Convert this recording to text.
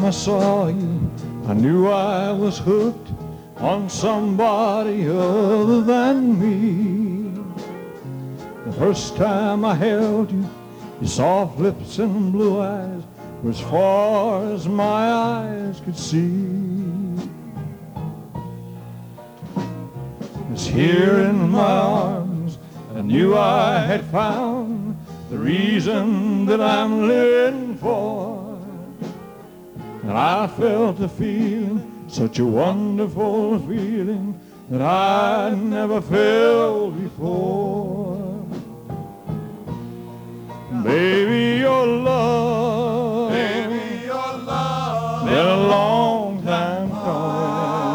I saw you, I knew I was hooked on somebody other than me. The first time I held you, your soft lips and blue eyes were as far as my eyes could see. It's here in my arms I knew I had found the reason that I'm living for. And I felt a feeling, such a wonderful feeling that I never felt before. Baby, your love